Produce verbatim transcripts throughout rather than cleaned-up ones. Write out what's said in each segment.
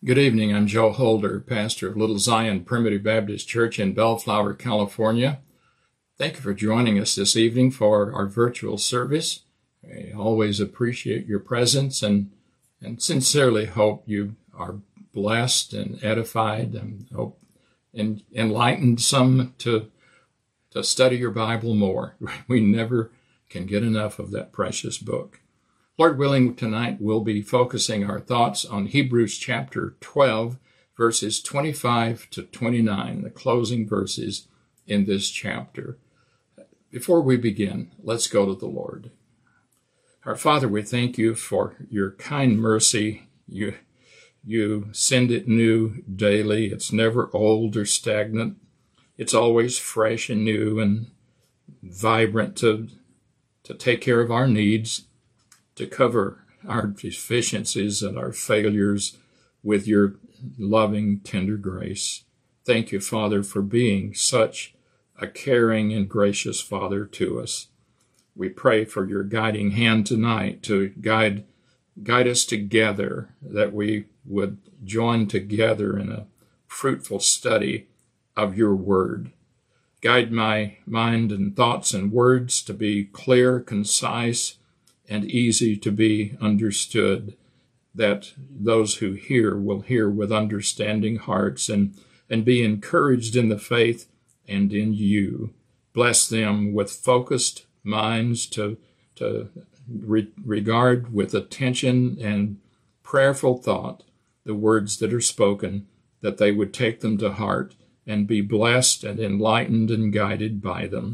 Good evening. I'm Joe Holder, pastor of Little Zion Primitive Baptist Church in Bellflower, California. Thank you for joining us this evening for our virtual service. I always appreciate your presence and, and sincerely hope you are blessed and edified and hope and enlightened some to, to study your Bible more. We never can get enough of that precious book. Lord willing, tonight we'll be focusing our thoughts on Hebrews chapter twelve, verses twenty-five to twenty-nine, the closing verses in this chapter. Before we begin, let's go to the Lord. Our Father, we thank you for your kind mercy. You, you send it new daily. It's never old or stagnant. It's always fresh and new and vibrant to, to take care of our needs, to cover our deficiencies and our failures with your loving, tender grace. Thank you, Father, for being such a caring and gracious Father to us. We pray for your guiding hand tonight to guide, guide us together, that we would join together in a fruitful study of your word. Guide my mind and thoughts and words to be clear, concise, and easy to be understood, that those who hear will hear with understanding hearts and, and be encouraged in the faith and in you. Bless them with focused minds to, to re- regard with attention and prayerful thought the words that are spoken, that they would take them to heart and be blessed and enlightened and guided by them.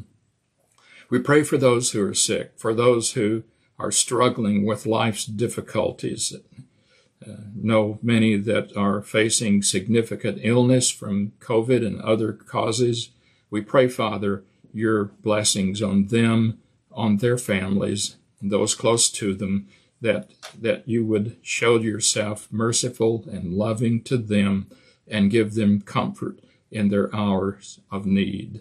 We pray for those who are sick, for those who are struggling with life's difficulties. Uh, know many that are facing significant illness from COVID and other causes. We pray, Father, your blessings on them, on their families, and those close to them, that, that you would show yourself merciful and loving to them and give them comfort in their hours of need.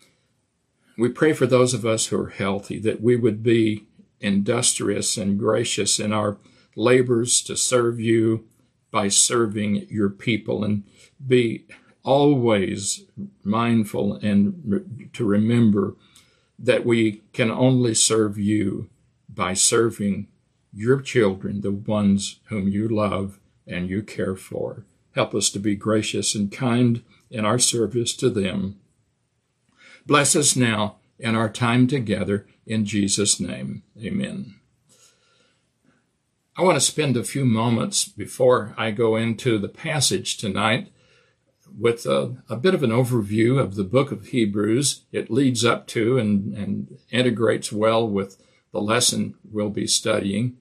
We pray for those of us who are healthy, that we would be industrious and gracious in our labors to serve you by serving your people, and be always mindful and re- to remember that we can only serve you by serving your children, the ones whom you love and you care for. Help us to be gracious and kind in our service to them. Bless us now in our time together. In Jesus' name, amen. I want to spend a few moments before I go into the passage tonight with a, a bit of an overview of the book of Hebrews. It leads up to and, and integrates well with the lesson we'll be studying.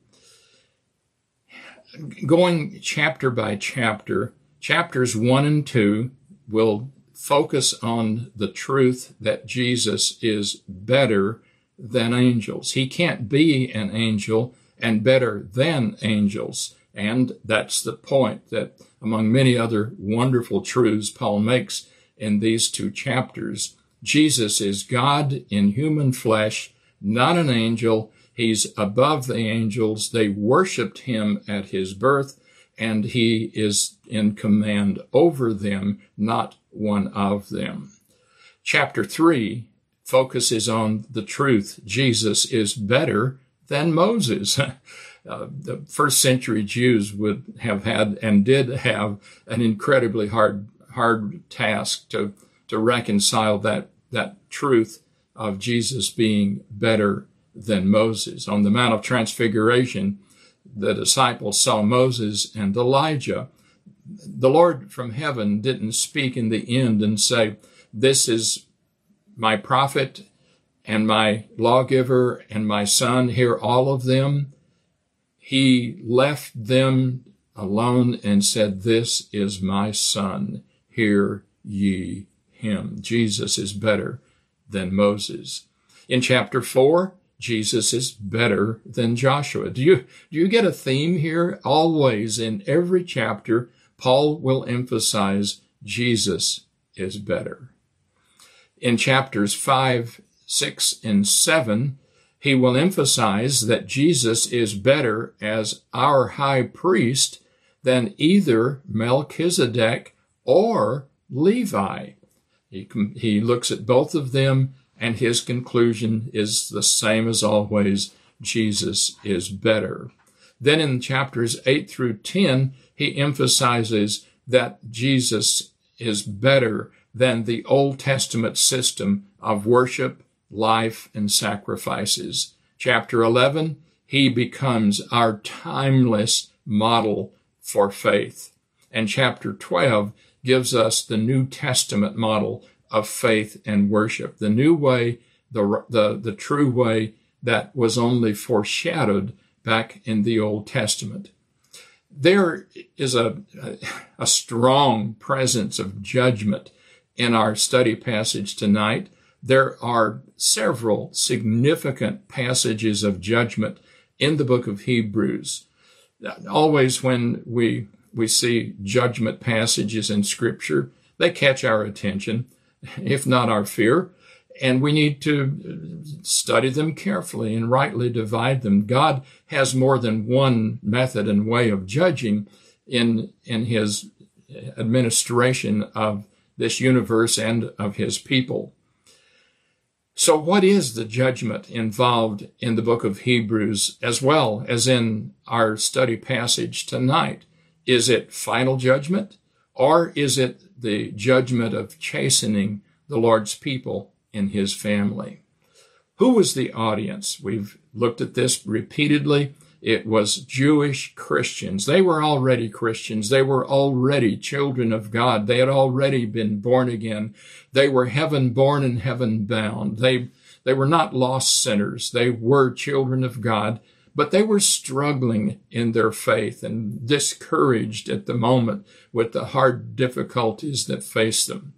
Going chapter by chapter, chapters one and two will focus on the truth that Jesus is better than angels. He can't be an angel and better than angels. And that's the point, that among many other wonderful truths Paul makes in these two chapters, Jesus is God in human flesh, not an angel. He's above the angels. They worshiped him at his birth, and he is in command over them, not one of them. Chapter three focuses on the truth Jesus is better than Moses. Uh, the first century Jews would have had and did have an incredibly hard hard task to, to reconcile that, that truth of Jesus being better than Moses. On the Mount of Transfiguration, the disciples saw Moses and Elijah. The Lord from heaven didn't speak in the end and say, "This is my prophet and my lawgiver and my son, hear all of them." He left them alone and said, "This is my son, hear ye him." Jesus is better than Moses. In chapter four, Jesus is better than Joshua. Do you, do you get a theme here? Always in every chapter, Paul will emphasize Jesus is better. In chapters five, six, and seven, he will emphasize that Jesus is better as our high priest than either Melchizedek or Levi. He, he looks at both of them, and his conclusion is the same as always: Jesus is better. Then in chapters eight through ten, he emphasizes that Jesus is better than the Old Testament system of worship, life, and sacrifices. Chapter eleven, he becomes our timeless model for faith. And chapter twelve gives us the New Testament model of faith and worship, the new way, the, the, the true way that was only foreshadowed back in the Old Testament. There is a, a strong presence of judgment in our study passage tonight. There are several significant passages of judgment in the book of Hebrews. Always when we we see judgment passages in Scripture, they catch our attention, if not our fear, and we need to study them carefully and rightly divide them. God has more than one method and way of judging in, in his administration of this universe and of his people. So what is the judgment involved in the book of Hebrews as well as in our study passage tonight? Is it final judgment, or is it the judgment of chastening the Lord's people in his family? Who was the audience? We've looked at this repeatedly. It was Jewish Christians. They were already Christians. They were already children of God. They had already been born again. They were heaven born and heaven bound. They, they were not lost sinners. They were children of God, but they were struggling in their faith and discouraged at the moment with the hard difficulties that faced them.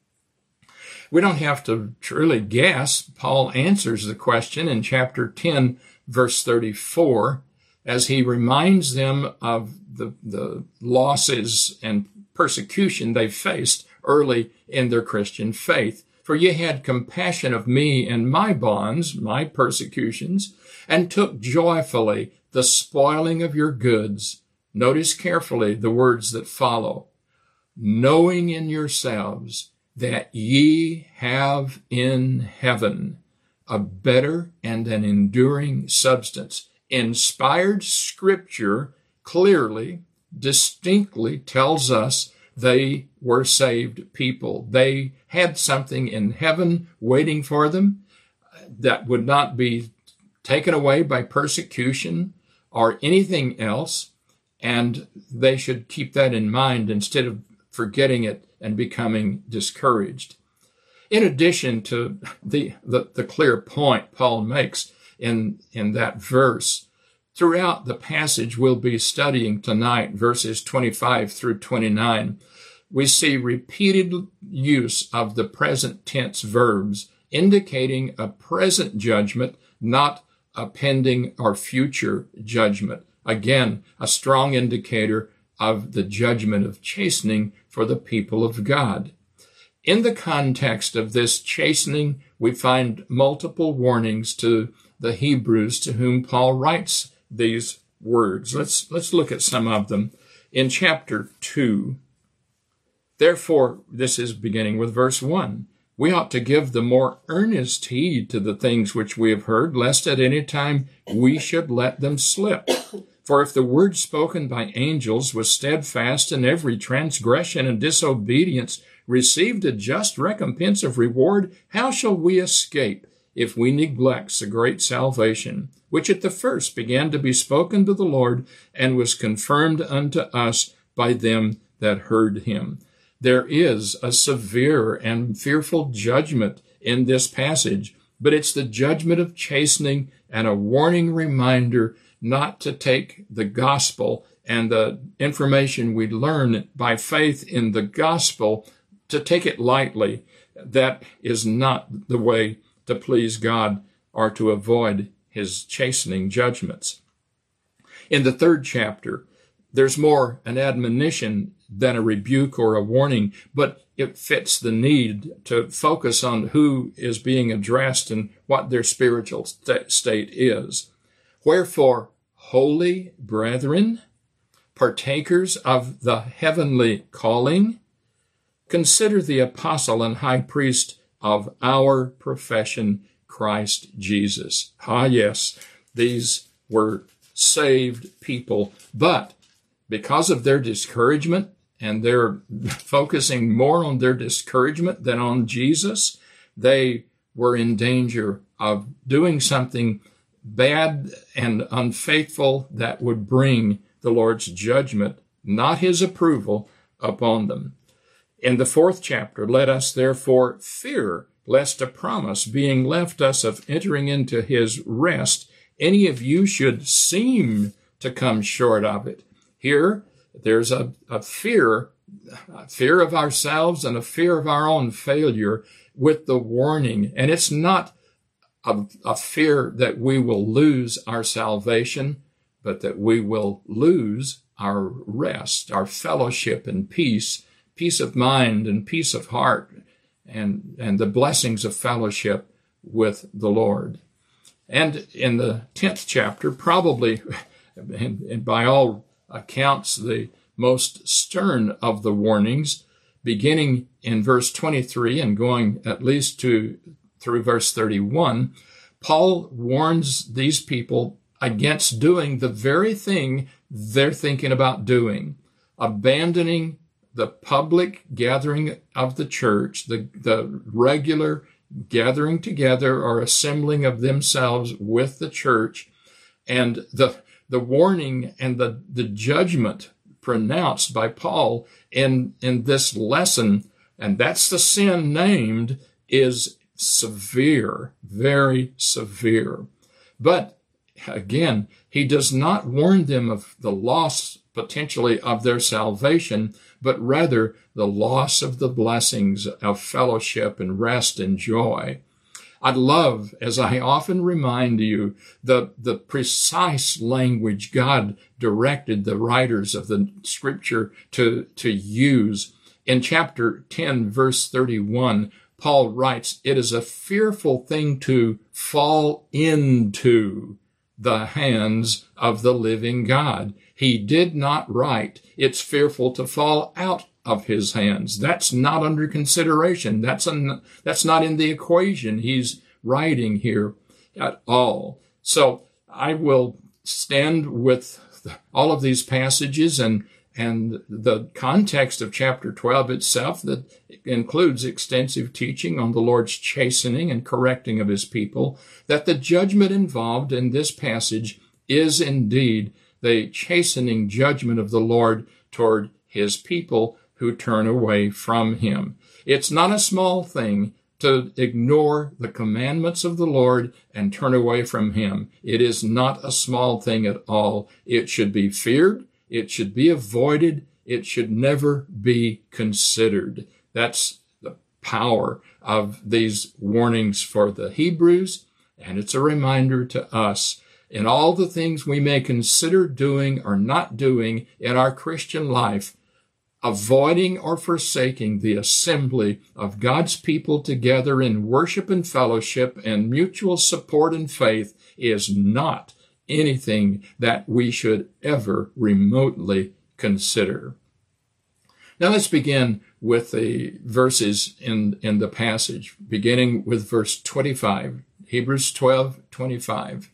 We don't have to truly guess. Paul answers the question in chapter ten, verse thirty-four, as he reminds them of the, the losses and persecution they faced early in their Christian faith. For ye had compassion of me and my bonds, my persecutions, and took joyfully the spoiling of your goods. Notice carefully the words that follow. Knowing in yourselves that ye have in heaven a better and an enduring substance. Inspired Scripture clearly, distinctly tells us they were saved people. They had something in heaven waiting for them that would not be taken away by persecution or anything else, and they should keep that in mind instead of forgetting it and becoming discouraged. In addition to the, the, the clear point Paul makes in, in that verse, throughout the passage we'll be studying tonight, verses twenty-five through twenty-nine, we see repeated use of the present tense verbs indicating a present judgment, not a pending or future judgment. Again, a strong indicator of the judgment of chastening for the people of God. In the context of this chastening, we find multiple warnings to the Hebrews to whom Paul writes these words. Let's, let's look at some of them. In chapter two, therefore, this is beginning with verse one. We ought to give the more earnest heed to the things which we have heard, lest at any time we should let them slip. For if the word spoken by angels was steadfast, and every transgression and disobedience received a just recompense of reward, how shall we escape if we neglect the great salvation, which at the first began to be spoken to the Lord, and was confirmed unto us by them that heard him? There is a severe and fearful judgment in this passage, but it's the judgment of chastening and a warning reminder not to take the gospel and the information we learn by faith in the gospel, to take it lightly. That is not the way to please God or to avoid his chastening judgments. In the third chapter, there's more an admonition than a rebuke or a warning, but it fits the need to focus on who is being addressed and what their spiritual st- state is. Wherefore, holy brethren, partakers of the heavenly calling. Consider the apostle and high priest of our profession, Christ Jesus. Ah, yes, these were saved people, but because of their discouragement, and they're focusing more on their discouragement than on Jesus, they were in danger of doing something bad and unfaithful that would bring the Lord's judgment, not his approval, upon them. In the fourth chapter, let us therefore fear, lest a promise being left us of entering into his rest, any of you should seem to come short of it. Here, there's a, a fear, a fear of ourselves and a fear of our own failure with the warning. And it's not a, a fear that we will lose our salvation, but that we will lose our rest, our fellowship and peace, peace of mind and peace of heart, and, and the blessings of fellowship with the Lord. And in the tenth chapter, probably, and, and by all accounts, the most stern of the warnings, beginning in verse twenty-three and going at least to through verse thirty-one, Paul warns these people against doing the very thing they're thinking about doing, abandoning the public gathering of the church, the, the regular gathering together or assembling of themselves with the church, and the the warning and the, the judgment pronounced by Paul in, in this lesson, and that's the sin named, is severe, very severe. But again, he does not warn them of the loss potentially of their salvation, but rather the loss of the blessings of fellowship and rest and joy. I love, as I often remind you, the, the precise language God directed the writers of the scripture to, to use. In chapter ten, verse thirty-one, Paul writes, "It is a fearful thing to fall into the hands of the living God." He did not write, "It's fearful to fall out of his hands." That's not under consideration. That's an, that's not in the equation he's writing here at all. So I will stand with all of these passages and and the context of chapter twelve itself that includes extensive teaching on the Lord's chastening and correcting of his people, that the judgment involved in this passage is indeed the chastening judgment of the Lord toward his people who turn away from him. It's not a small thing to ignore the commandments of the Lord and turn away from him. It is not a small thing at all. It should be feared. It should be avoided. It should never be considered. That's the power of these warnings for the Hebrews, and it's a reminder to us in all the things we may consider doing or not doing in our Christian life. Avoiding or forsaking the assembly of God's people together in worship and fellowship and mutual support and faith is not anything that we should ever remotely consider. Now let's begin with the verses in, in the passage, beginning with verse twenty-five, Hebrews twelve twenty-five.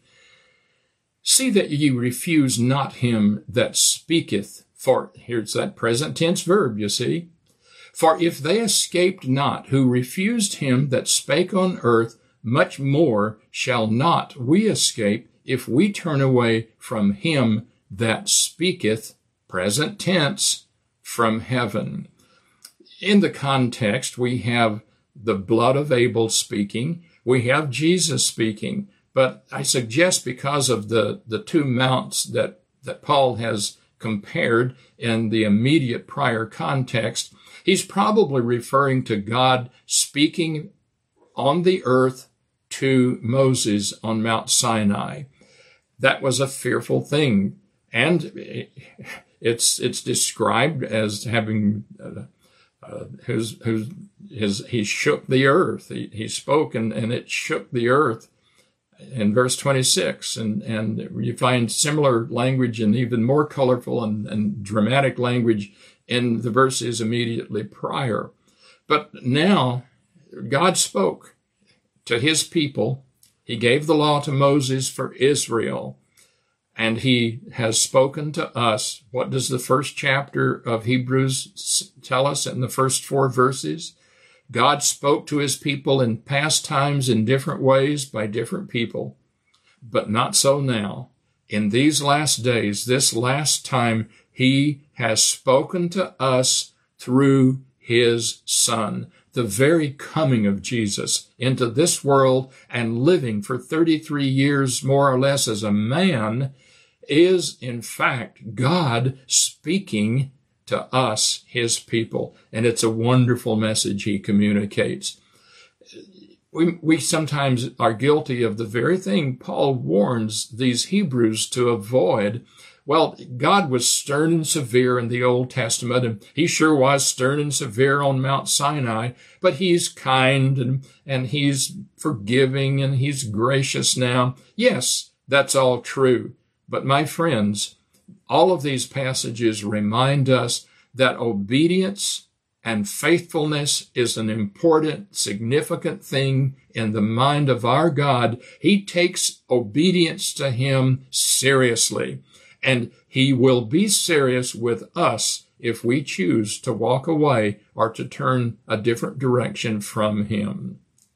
"See that ye refuse not him that speaketh," for here's that present tense verb, you see. "For if they escaped not who refused him that spake on earth, much more shall not we escape if we turn away from him that speaketh," present tense, "from heaven." In the context, we have the blood of Abel speaking. We have Jesus speaking. But I suggest because of the, the two mounts that, that Paul has compared in the immediate prior context, he's probably referring to God speaking on the earth to Moses on Mount Sinai. That was a fearful thing. And it's, it's described as having, uh, uh, who's, who's, his, he shook the earth. He, he spoke and, and it shook the earth. in verse twenty-six, and, and you find similar language and even more colorful and, and dramatic language in the verses immediately prior. But now God spoke to his people. He gave the law to Moses for Israel, and he has spoken to us. What does the first chapter of Hebrews tell us in the first four verses? God spoke to his people in past times in different ways by different people, but not so now. In these last days, this last time, he has spoken to us through his Son, the very coming of Jesus into this world and living for thirty-three years, more or less, as a man, is in fact God speaking to us, his people. And it's a wonderful message he communicates. We, we sometimes are guilty of the very thing Paul warns these Hebrews to avoid. Well, God was stern and severe in the Old Testament, and he sure was stern and severe on Mount Sinai, but he's kind and, and he's forgiving and he's gracious now. Yes, that's all true. But my friends, all of these passages remind us that obedience and faithfulness is an important, significant thing in the mind of our God. He takes obedience to him seriously, and he will be serious with us if we choose to walk away or to turn a different direction from him.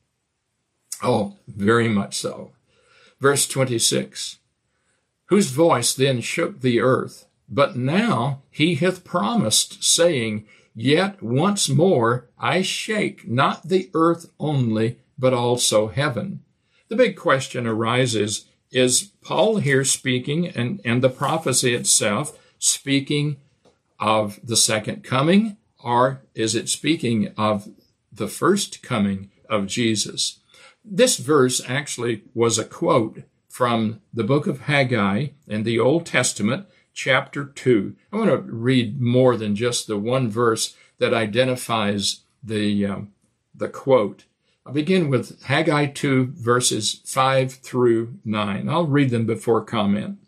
Oh, very much so. Verse twenty-six, whose voice then shook the earth, but now he hath promised, saying, yet once more I shake not the earth only, but also heaven. The big question arises, is Paul here speaking, and, and the prophecy itself, speaking of the second coming, or is it speaking of the first coming of Jesus? This verse actually was a quote from the book of Haggai in the Old Testament, chapter two. I want to read more than just the one verse that identifies the, um, the quote. I'll begin with Haggai two, verses five through nine. I'll read them before comment.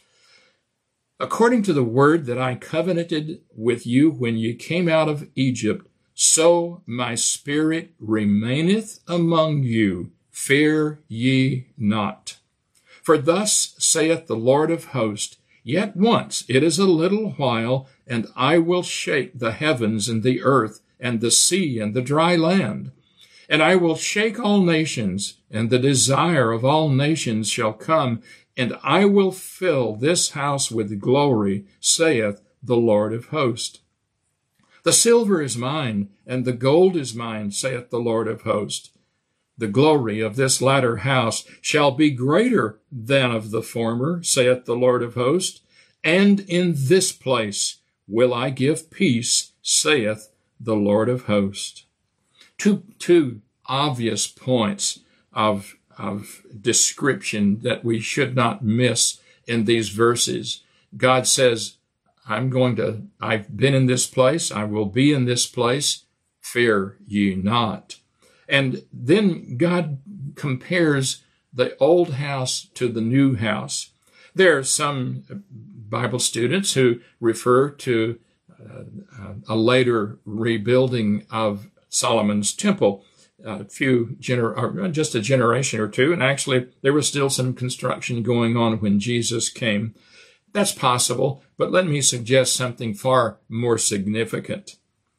According to the word that I covenanted with you when you came out of Egypt, so my spirit remaineth among you. Fear ye not. For thus saith the Lord of hosts, yet once it is a little while, and I will shake the heavens and the earth and the sea and the dry land. And I will shake all nations, and the desire of all nations shall come, and I will fill this house with glory, saith the Lord of hosts. The silver is mine, and the gold is mine, saith the Lord of hosts. The glory of this latter house shall be greater than of the former, saith the Lord of hosts. And in this place will I give peace, saith the Lord of hosts. Two, two obvious points of, of description that we should not miss in these verses. God says, I'm going to, I've been in this place, I will be in this place, fear ye not. And then God compares the old house to the new house. There are some Bible students who refer to uh, a later rebuilding of Solomon's temple, a few gener- or just a generation or two, and actually there was still some construction going on when Jesus came. That's possible, but let me suggest something far more significant.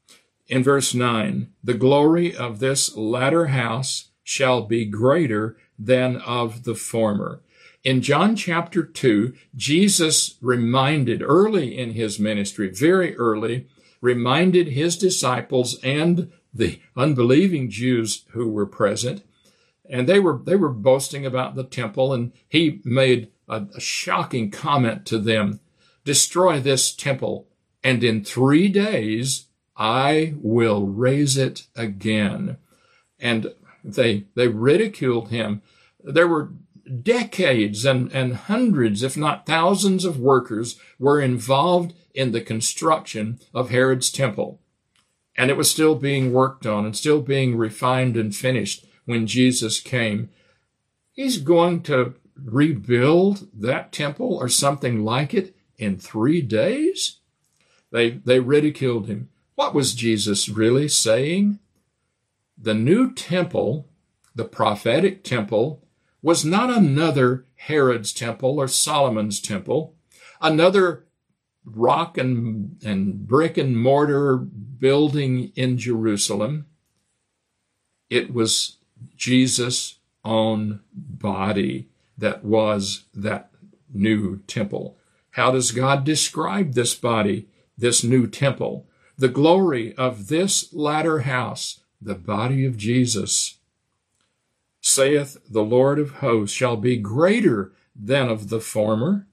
In verse nine, the glory of this latter house shall be greater than of the former. In John chapter two, Jesus reminded early in his ministry, very early, reminded his disciples and the unbelieving Jews who were present, and they were they were boasting about the temple, and he made a, a shocking comment to them, destroy this temple, and in three days I will raise it again. And they they ridiculed him. There were decades and, and hundreds, if not thousands of workers were involved in the construction of Herod's temple. And it was still being worked on and still being refined and finished when Jesus came. He's going to rebuild that temple or something like it in three days? They, they ridiculed him. What was Jesus really saying? The new temple, the prophetic temple, was not another Herod's temple or Solomon's temple, another rock and, and brick and mortar building in Jerusalem. It was Jesus' own body that was that new temple. How does God describe this body, this new temple? The glory of this latter house, the body of Jesus, saith the Lord of hosts, shall be greater than of the former.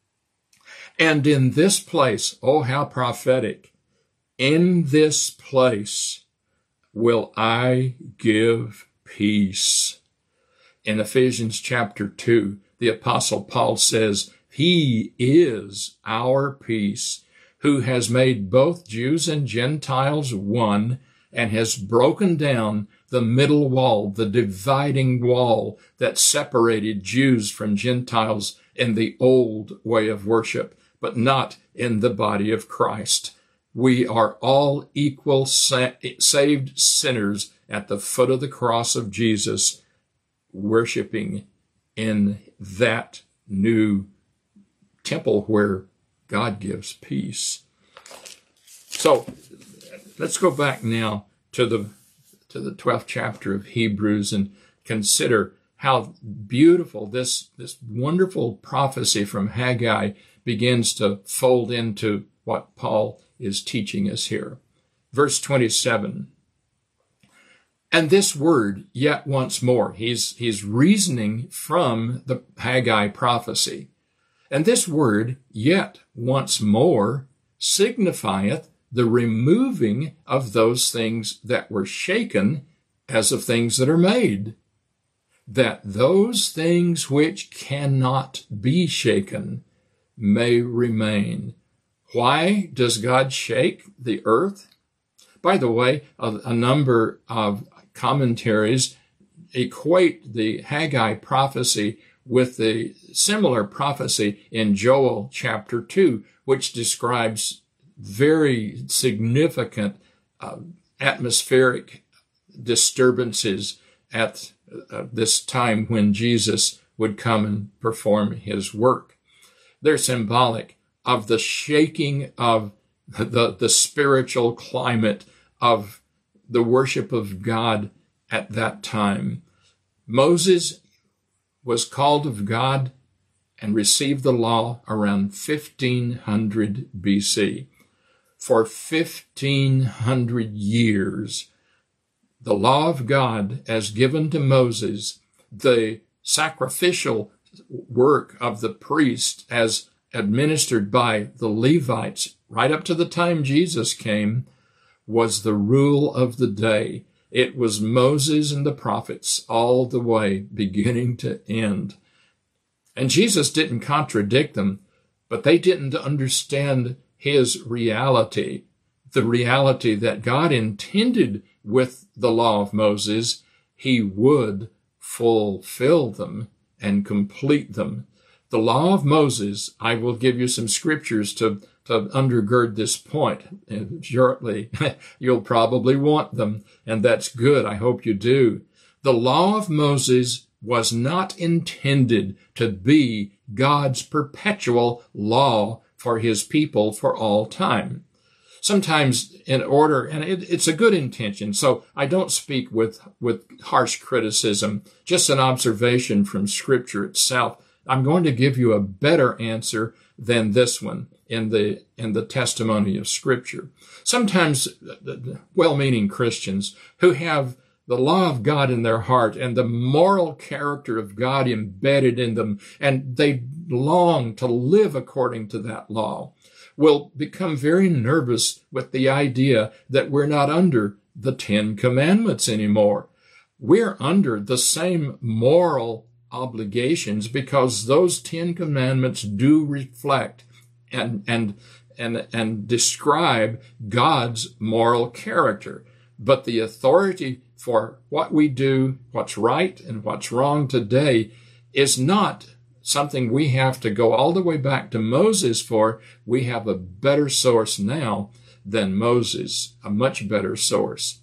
And in this place, oh, how prophetic, in this place will I give peace. In Ephesians chapter two, the Apostle Paul says, He is our peace, who has made both Jews and Gentiles one, and has broken down the middle wall, the dividing wall that separated Jews from Gentiles in the old way of worship, but not in the body of Christ. We are all equal sa- saved sinners at the foot of the cross of Jesus, worshiping in that new temple where God gives peace. So let's go back now to the to the twelfth chapter of Hebrews and consider how beautiful this, this wonderful prophecy from Haggai begins to fold into what Paul is teaching us here. Verse twenty-seven. And this word, yet once more, he's, he's reasoning from the Haggai prophecy. And this word, yet once more, signifieth the removing of those things that were shaken as of things that are made, that those things which cannot be shaken may remain. Why does God shake the earth? By the way, a, a number of commentaries equate the Haggai prophecy with the similar prophecy in Joel chapter two, which describes very significant uh, atmospheric disturbances at uh, this time when Jesus would come and perform his work. They're symbolic of the shaking of the, the spiritual climate of the worship of God at that time. Moses was called of God and received the law around fifteen hundred B C. For fifteen hundred years, the law of God as given to Moses, the sacrificial work of the priest as administered by the Levites right up to the time Jesus came, was the rule of the day. It was Moses and the prophets all the way, beginning to end. And Jesus didn't contradict them, but they didn't understand his reality, the reality that God intended with the law of Moses. He would fulfill them and complete them. The law of Moses, I will give you some scriptures to, to undergird this point. And shortly, you'll probably want them, and that's good. I hope you do. The law of Moses was not intended to be God's perpetual law for his people for all time. Sometimes in order, and it, it's a good intention, so I don't speak with, with harsh criticism, just an observation from Scripture itself. I'm going to give you a better answer than this one in the, in the testimony of Scripture. Sometimes well-meaning Christians who have the law of God in their heart and the moral character of God embedded in them, and they long to live according to that law, will become very nervous with the idea that we're not under the Ten Commandments anymore. We're under the same moral obligations because those Ten Commandments do reflect and, and, and, and describe God's moral character. But the authority for what we do, what's right and what's wrong today, is not something we have to go all the way back to Moses for. We have a better source now than Moses, a much better source.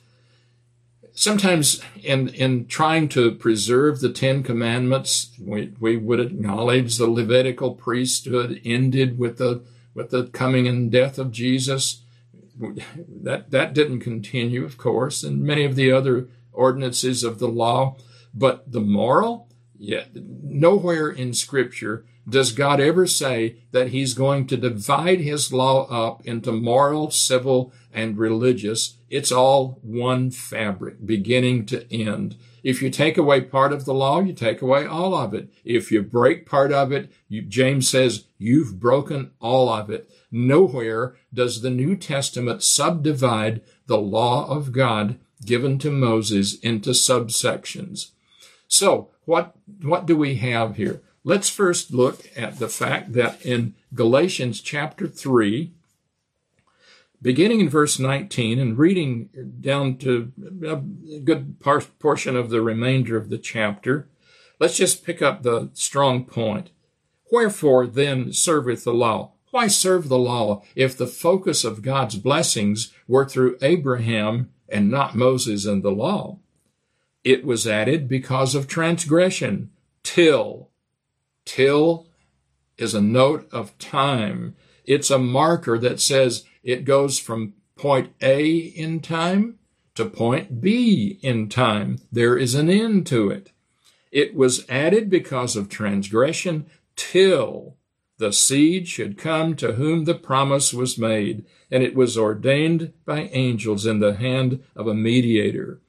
Sometimes in, in trying to preserve the Ten Commandments, we, we would acknowledge the Levitical priesthood ended with the, with the coming and death of Jesus. That, that didn't continue, of course, and many of the other ordinances of the law. But the moral, yeah, nowhere in Scripture does God ever say that he's going to divide his law up into moral, civil, and religious. It's all one fabric, beginning to end. If you take away part of the law, you take away all of it. If you break part of it, you, James says, you've broken all of it. Nowhere does the New Testament subdivide the law of God given to Moses into subsections. So what, what do we have here? Let's first look at the fact that in Galatians chapter three, beginning in verse nineteen and reading down to a good portion of the remainder of the chapter, let's just pick up the strong point. Wherefore then serveth the law? Why serve the law if the focus of God's blessings were through Abraham and not Moses and the law? It was added because of transgression. Till. Till is a note of time. It's a marker that says it goes from point A in time to point B in time. There is an end to it. It was added because of transgression till the seed should come to whom the promise was made, and it was ordained by angels in the hand of a mediator.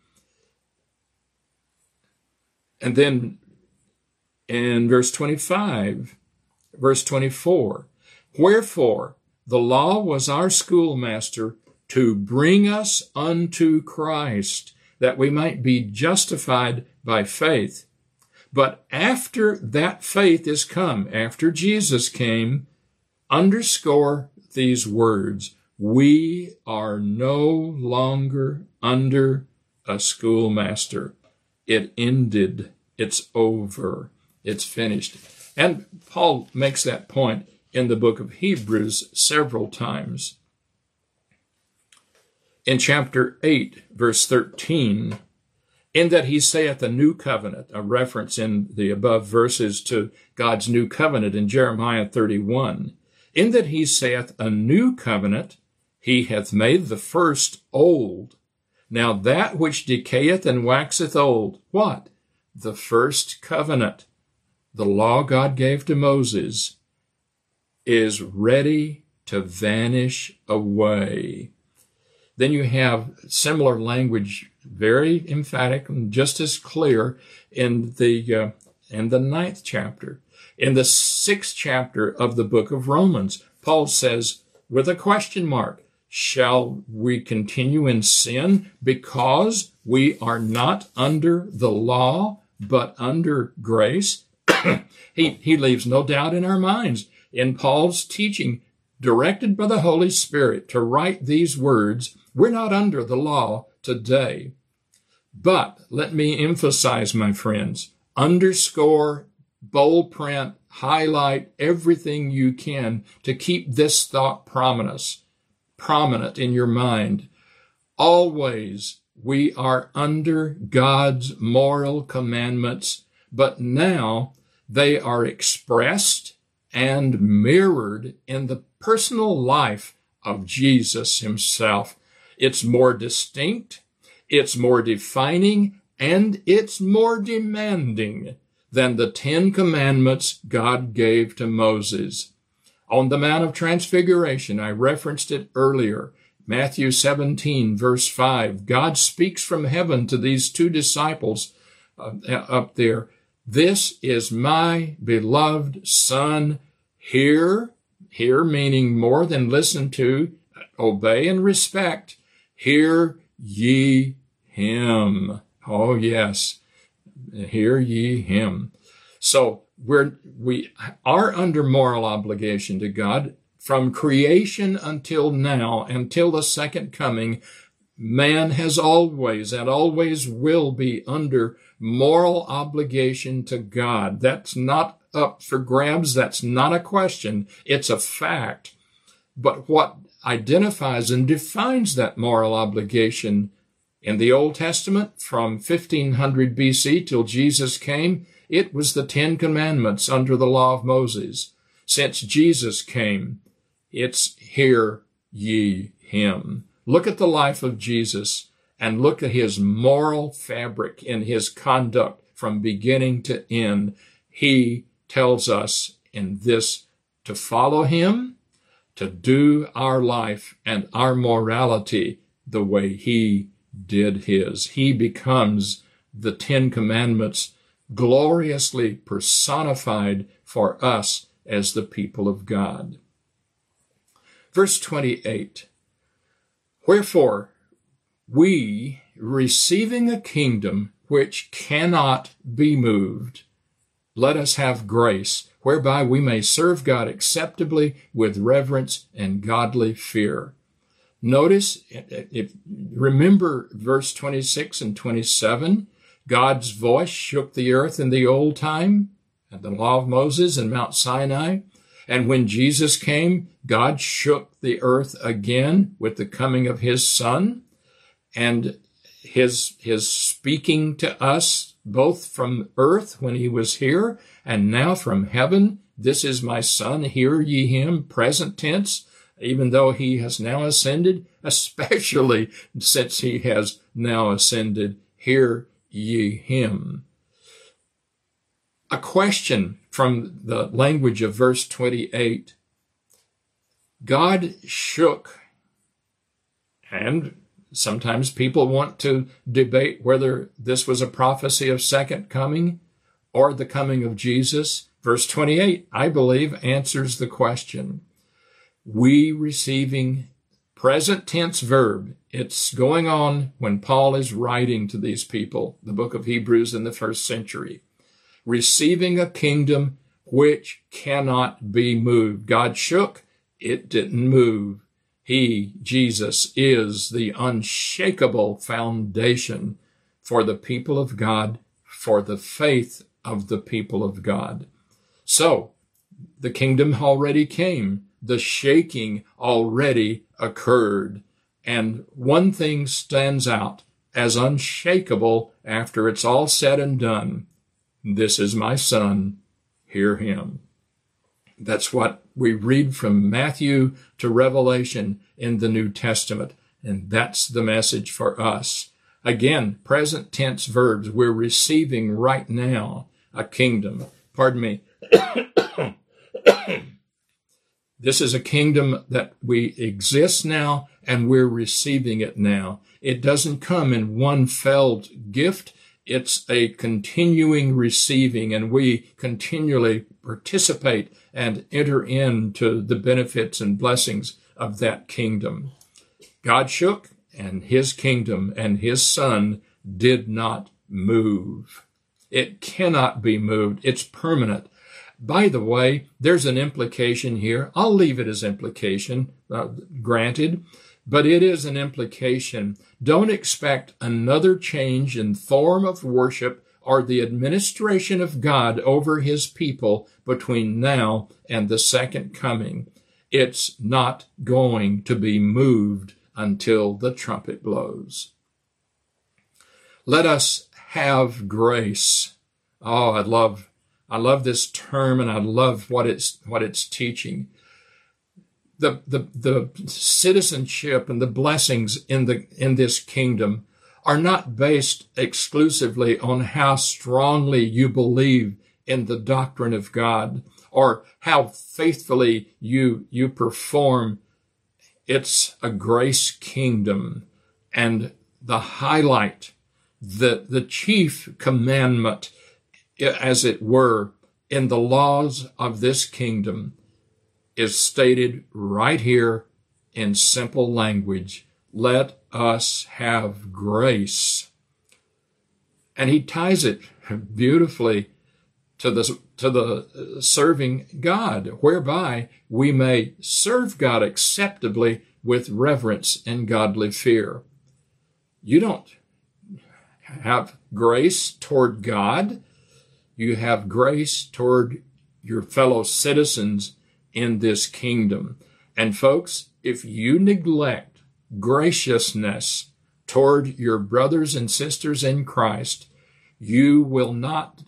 And then in verse twenty-five, verse twenty-four, wherefore the law was our schoolmaster to bring us unto Christ, that we might be justified by faith. But after that faith is come, after Jesus came, underscore these words, we are no longer under a schoolmaster. It ended. It's over. It's finished. And Paul makes that point in the book of Hebrews several times. In chapter eight, verse thirteen, in that he saith a new covenant, a reference in the above verses to God's new covenant in Jeremiah thirty-one, in that he saith a new covenant, he hath made the first old. Now that which decayeth and waxeth old, what? The first covenant, the law God gave to Moses, is ready to vanish away. Then you have similar language, very emphatic and just as clear in the uh, in the ninth chapter. In the sixth chapter of the book of Romans, Paul says, with a question mark, shall we continue in sin because we are not under the law, but under grace? he, he leaves no doubt in our minds in Paul's teaching, directed by the Holy Spirit to write these words. We're not under the law today. But let me emphasize, my friends, underscore, bold print, highlight everything you can to keep this thought prominent, prominent in your mind. Always we are under God's moral commandments, but now they are expressed and mirrored in the personal life of Jesus himself. It's more distinct, it's more defining, and it's more demanding than the Ten Commandments God gave to Moses. On the Mount of Transfiguration, I referenced it earlier, Matthew seventeen, verse five, God speaks from heaven to these two disciples uh, up there. This is my beloved Son. Hear, hear meaning more than listen to, obey and respect. Hear ye him. Oh, yes. Hear ye him. So we're, we are under moral obligation to God from creation until now, until the second coming. man has always and always will be under moral obligation to God. That's not up for grabs. That's not a question. It's a fact. But what identifies and defines that moral obligation in the Old Testament from fifteen hundred B C till Jesus came, it was the Ten Commandments under the law of Moses. Since Jesus came, it's hear ye him. Look at the life of Jesus and look at his moral fabric in his conduct from beginning to end. He tells us in this to follow him, to do our life and our morality the way he did his. He becomes the Ten Commandments gloriously personified for us as the people of God. Verse twenty-eight, wherefore we, receiving a kingdom which cannot be moved, let us have grace, whereby we may serve God acceptably with reverence and godly fear. Notice, if, remember verse twenty-six and twenty-seven, God's voice shook the earth in the old time, at the law of Moses and Mount Sinai. And when Jesus came, God shook the earth again with the coming of his Son and his, his speaking to us both from earth when he was here and now from heaven. This is my Son, hear ye him, present tense, even though he has now ascended, especially since he has now ascended, hear ye him. A question from the language of verse twenty-eight. God shook, and sometimes people want to debate whether this was a prophecy of second coming or the coming of Jesus. Verse twenty-eight, I believe, answers the question. We receiving present tense verb. It's going on when Paul is writing to these people, the book of Hebrews in the first century. Receiving a kingdom which cannot be moved. God shook, it didn't move. He, Jesus, is the unshakable foundation for the people of God, for the faith of the people of God. So, the kingdom already came. The shaking already occurred. And one thing stands out as unshakable after it's all said and done. This is my Son, hear him. That's what we read from Matthew to Revelation in the New Testament, and that's the message for us. Again, present tense verbs. We're receiving right now a kingdom. Pardon me. This is a kingdom that we exist now, and we're receiving it now. It doesn't come in one felled gift. It's a continuing receiving, and we continually participate and enter into the benefits and blessings of that kingdom. God shook, and his kingdom and his Son did not move. It cannot be moved. It's permanent. By the way, there's an implication here. I'll leave it as implication, uh, granted, but it is an implication. Don't expect another change in form of worship or the administration of God over his people between now and the second coming. It's not going to be moved until the trumpet blows. Let us have grace. Oh, I love, I love this term, and I love what it's, what it's teaching. The, the, the citizenship and the blessings in the, in this kingdom are not based exclusively on how strongly you believe in the doctrine of God or how faithfully you, you perform. It's a grace kingdom, and the highlight, the, the chief commandment, as it were, in the laws of this kingdom is stated right here in simple language. Let us have grace. And he ties it beautifully to the, to the serving God, whereby we may serve God acceptably with reverence and godly fear. You don't have grace toward God. You have grace toward your fellow citizens in this kingdom. And folks, if you neglect graciousness toward your brothers and sisters in Christ, you will not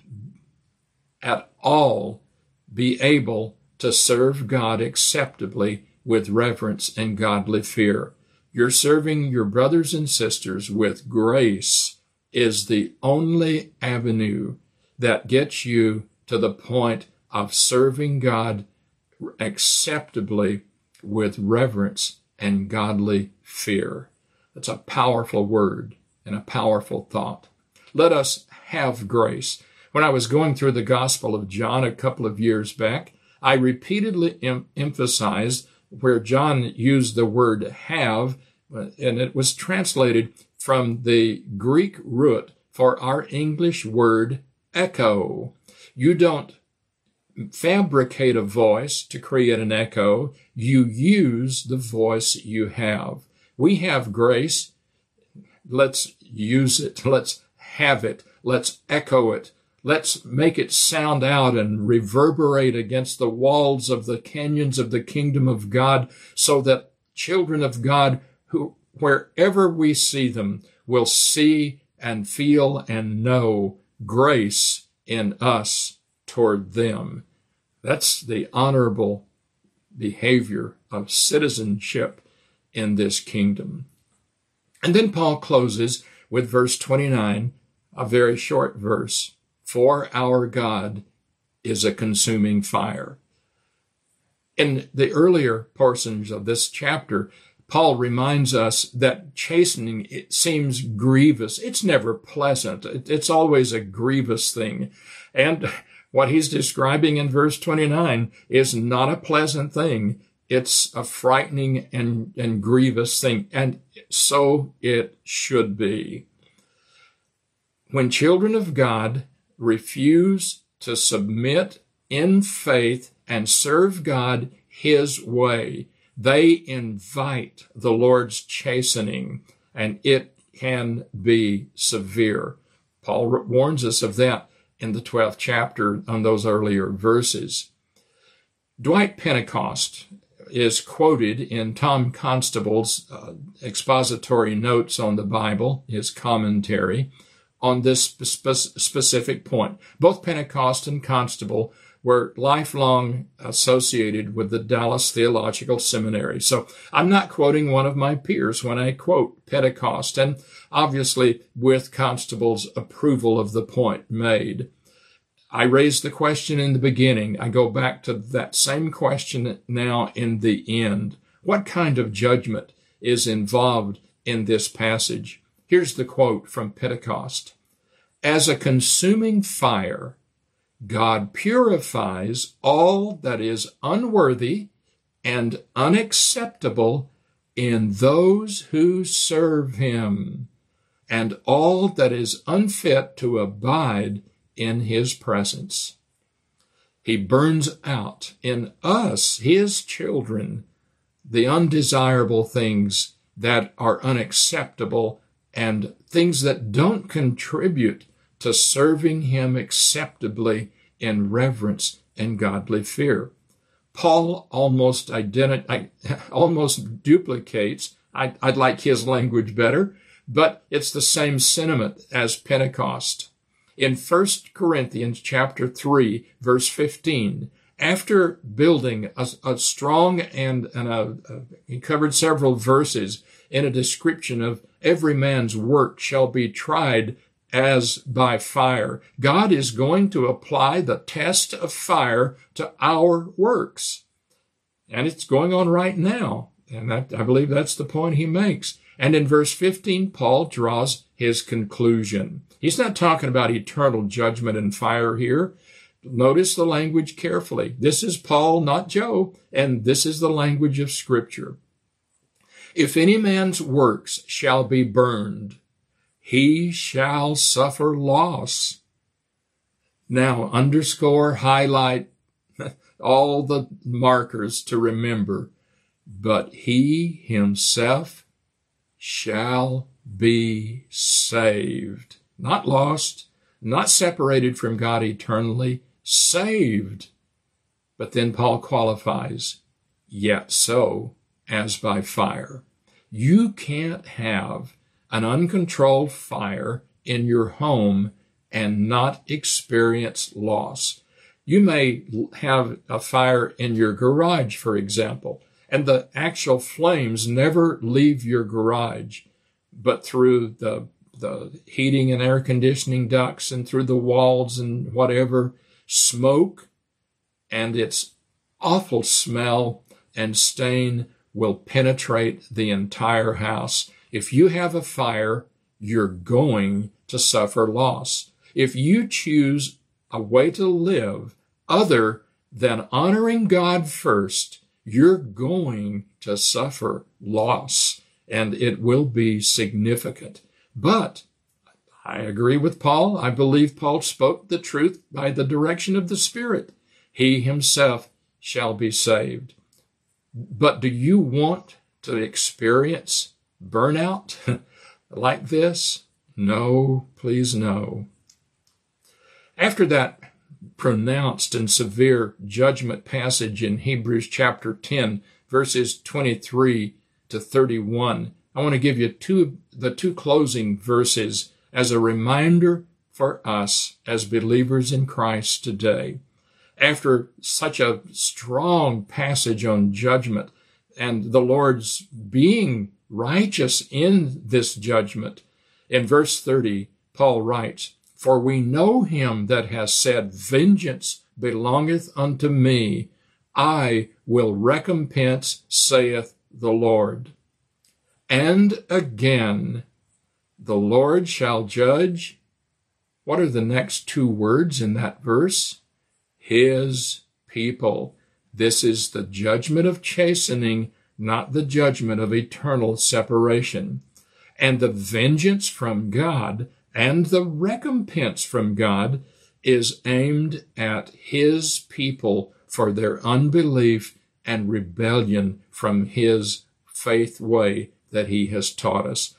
at all be able to serve God acceptably with reverence and godly fear. You're serving your brothers and sisters with grace is the only avenue that gets you to the point of serving God acceptably with reverence and godly fear. That's a powerful word and a powerful thought. Let us have grace. When I was going through the Gospel of John a couple of years back, I repeatedly em- emphasized where John used the word have, and it was translated from the Greek root for our English word echo. You don't fabricate a voice to create an echo. You use the voice you have. We have grace. Let's use it. Let's have it. Let's echo it. Let's make it sound out and reverberate against the walls of the canyons of the kingdom of God, so that children of God, who wherever we see them, will see and feel and know grace in us toward them. That's the honorable behavior of citizenship in this kingdom. And then Paul closes with verse twenty-nine, a very short verse. For our God is a consuming fire. In the earlier portions of this chapter, Paul reminds us that chastening, it seems grievous. It's never pleasant. It's always a grievous thing. And what he's describing in verse twenty-nine is not a pleasant thing. It's a frightening and, and grievous thing. And so it should be. When children of God refuse to submit in faith and serve God his way, they invite the Lord's chastening, and it can be severe. Paul warns us of that in the twelfth chapter on those earlier verses. Dwight Pentecost is quoted in Tom Constable's uh, expository notes on the Bible, his commentary, on this spe- specific point. Both Pentecost and Constable were lifelong associated with the Dallas Theological Seminary. So I'm not quoting one of my peers when I quote Pentecost, and obviously with Constable's approval of the point made. I raised the question in the beginning. I go back to that same question now in the end. What kind of judgment is involved in this passage? Here's the quote from Pentecost. As a consuming fire, God purifies all that is unworthy and unacceptable in those who serve him, and all that is unfit to abide in his presence. He burns out in us, his children, the undesirable things that are unacceptable and things that don't contribute to serving him acceptably in reverence and godly fear. Paul almost identi- almost duplicates, I, I'd like his language better, but it's the same sentiment as Pentecost. In First Corinthians chapter three, verse fifteen, after building a, a strong and, and a, a, he covered several verses in a description of every man's work shall be tried as by fire. God is going to apply the test of fire to our works. And it's going on right now. And that, I believe that's the point he makes. And in verse fifteen, Paul draws his conclusion. He's not talking about eternal judgment and fire here. Notice the language carefully. This is Paul, not Joe, and this is the language of Scripture. If any man's works shall be burned, he shall suffer loss. Now, underscore, highlight, all the markers to remember. But he himself shall be saved. Not lost, not separated from God eternally, saved. But then Paul qualifies, yet so as by fire. You can't have an uncontrolled fire in your home and not experience loss. You may have a fire in your garage, for example, and the actual flames never leave your garage, but through the, the heating and air conditioning ducts and through the walls and whatever, smoke and its awful smell and stain will penetrate the entire house. If you have a fire, you're going to suffer loss. If you choose a way to live other than honoring God first, you're going to suffer loss, and it will be significant. But I agree with Paul. I believe Paul spoke the truth by the direction of the Spirit. He himself shall be saved. But do you want to experience burnout like this? No, please no. After that pronounced and severe judgment passage in Hebrews chapter ten, verses twenty-three to thirty-one, I want to give you two, the two closing verses as a reminder for us as believers in Christ today. After such a strong passage on judgment and the Lord's being righteous in this judgment, in verse thirty, Paul writes, "For we know him that has said, Vengeance belongeth unto me, I will recompense, saith the Lord. And again, the Lord shall judge." What are the next two words in that verse? His people. This is the judgment of chastening, not the judgment of eternal separation. And the vengeance from God and the recompense from God is aimed at his people for their unbelief and rebellion from his faith way that he has taught us.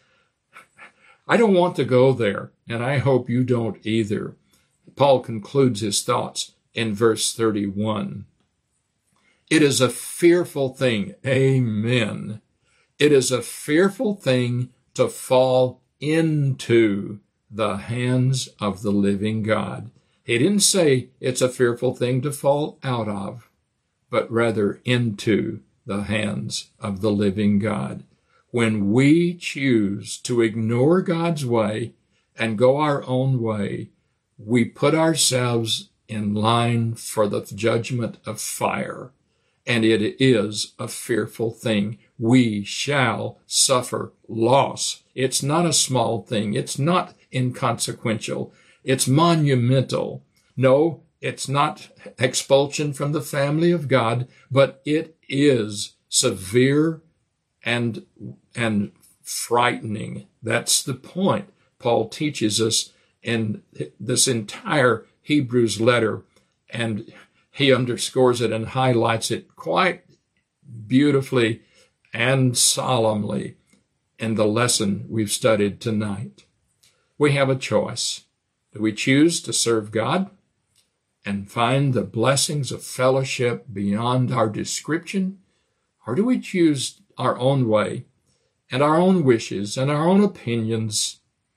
I don't want to go there, and I hope you don't either. Paul concludes his thoughts in verse thirty-one. It is a fearful thing, amen. It is a fearful thing to fall into the hands of the living God. He didn't say it's a fearful thing to fall out of, but rather into the hands of the living God. When we choose to ignore God's way and go our own way, we put ourselves in line for the judgment of fire. And it is a fearful thing. We shall suffer loss. It's not a small thing. It's not inconsequential. It's monumental. No, it's not expulsion from the family of God, but it is severe and, and frightening. That's the point Paul teaches us in this entire Hebrews letter, and he underscores it and highlights it quite beautifully and solemnly in the lesson we've studied tonight. We have a choice. Do we choose to serve God and find the blessings of fellowship beyond our description, or do we choose our own way and our own wishes and our own opinions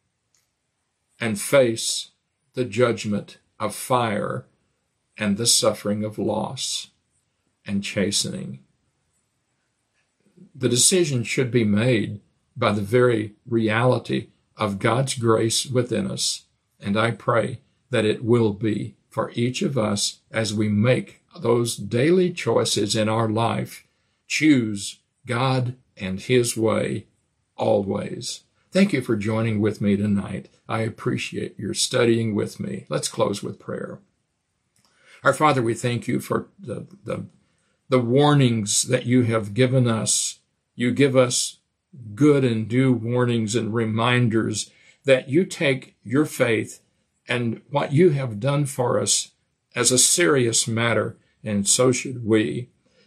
and face the judgment of fire and the suffering of loss and chastening? The decision should be made by the very reality of God's grace within us, and I pray that it will be for each of us as we make those daily choices in our life. Choose God and his way always. Thank you for joining with me tonight. I appreciate your studying with me. Let's close with prayer. Our Father, we thank you for the, the, the warnings that you have given us. You give us good and due warnings and reminders that you take your faith and what you have done for us as a serious matter, and so should we.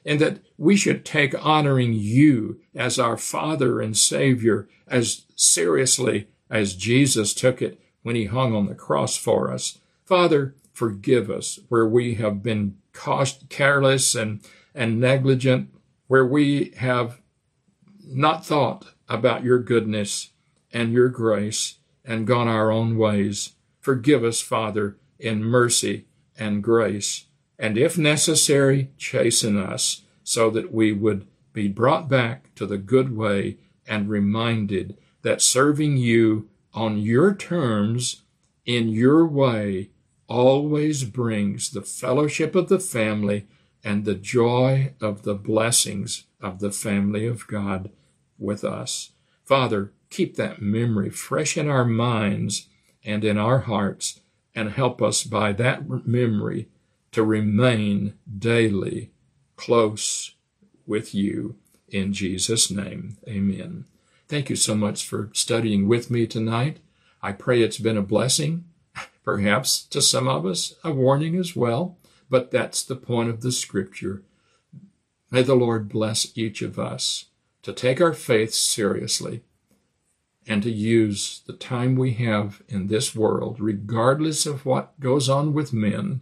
and that we should take honoring you as our Father and Savior as seriously as Jesus took it when he hung on the cross for us. Father, forgive us where we have been careless and, and negligent, where we have not thought about your goodness and your grace and gone our own ways. Forgive us, Father, in mercy and grace, and if necessary, chasten us so that we would be brought back to the good way and reminded that serving you on your terms, in your way, always brings the fellowship of the family and the joy of the blessings of the family of God with us. Father, keep that memory fresh in our minds and in our hearts, and help us by that memory to remain daily close with you. In Jesus' name, amen. Thank you so much for studying with me tonight. I pray it's been a blessing, perhaps to some of us a warning as well, but that's the point of the Scripture. May the Lord bless each of us to take our faith seriously and to use the time we have in this world, regardless of what goes on with men,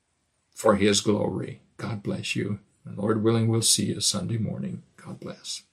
for his glory. God bless you. And Lord willing, we'll see you Sunday morning. God bless.